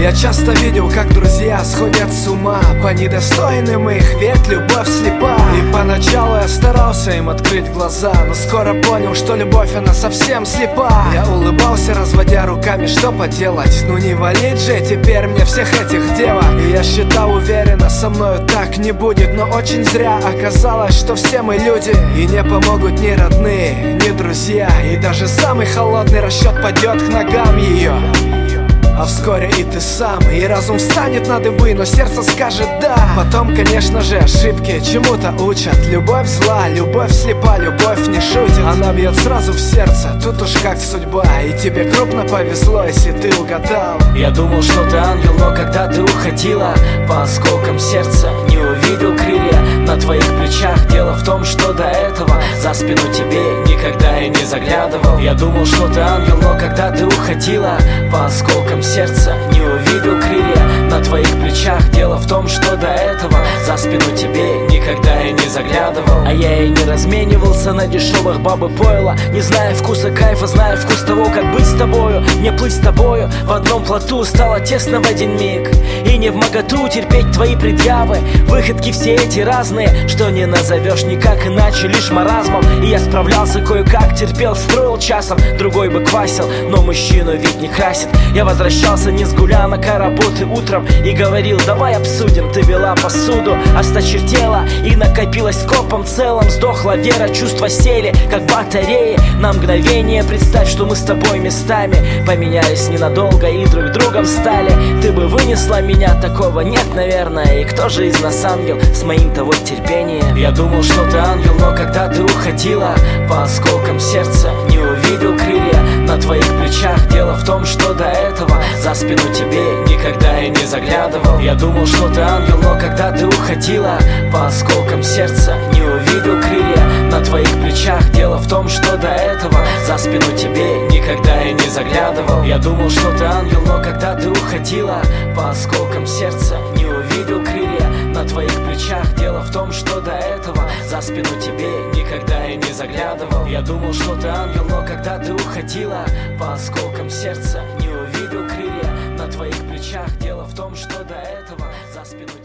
Я часто видел, как друзья сходят с ума по недостойным их, ведь любовь слепа. И поначалу я старался им открыть глаза, но скоро понял, что любовь она совсем слепа. Я улыбался, разводя руками, что поделать, ну не валить же теперь мне всех этих девок. И я считал уверенно, со мною так не будет, но очень зря оказалось, что все мы люди. И не помогут ни родные, ни друзья, и даже самый холодный расчет падет к ногам ее. А вскоре и ты сам, и разум встанет на дыбы, но сердце скажет да. Потом, конечно же, ошибки чему-то учат. Любовь зла, любовь слепа, любовь не шутит. Она бьет сразу в сердце, тут уж как судьба. И тебе крупно повезло, если ты угадал. Я думал, что ты ангел, но когда ты уходила, по осколкам сердца не увидел крылья на твоих плечах. Дело в том, что до этого за спину тебе никогда я не заглядывал. Я думал, что ты ангел, но когда ты уходила, по осколкам сердца не увидел крылья на твоих плечах. Дело в том, что до этого за спину тебе никогда я не заглядывал. А я и не разменивался на дешевых баб и пойла, не зная вкуса кайфа, зная вкус того, как быть с тобою. Не плыть с тобою в одном плоту стало тесно в один миг, и не вмоготу терпеть твои предъявы. Выходки все эти разные, что не назовешь никак иначе, лишь маразмом. И я справлялся кое-как, терпел, строил часом, другой бы квасил, но мужчину ведь не красит. Я возвращался не с гулянок, а работы утром и говорил: давай обсудим. Ты вела посуду, осточертела и накопилась копом целым. Сдохла вера, чувства сели, как батареи. На мгновение представь, что мы с тобой местами поменялись ненадолго и друг другом стали. Ты бы вынесла меня, такого нет, наверное. И кто же из нас ангел с моим-то вот терпением? Я думал, что ты ангел, но когда ты уходила, по осколкам сердца не увидел крылья на твоих плечах. Дело в том, что до этого за спину тебе никогда я не заглядывал. Я думал, что ты ангел, но когда ты уходила, по осколкам сердца не увидел крылья на твоих плечах. Дело в том, что до этого за спину тебе никогда я не заглядывал. Я думал, что ты ангел, но когда ты уходила, по осколкам сердца не увидел крылья на твоих плечах. Дело в том, что до этого за спину тебе никогда я не заглядывал. Я думал, что ты ангел, но когда ты уходила, по осколкам сердца не увидел крылья на твоих плечах. Дело в том, что до этого за спину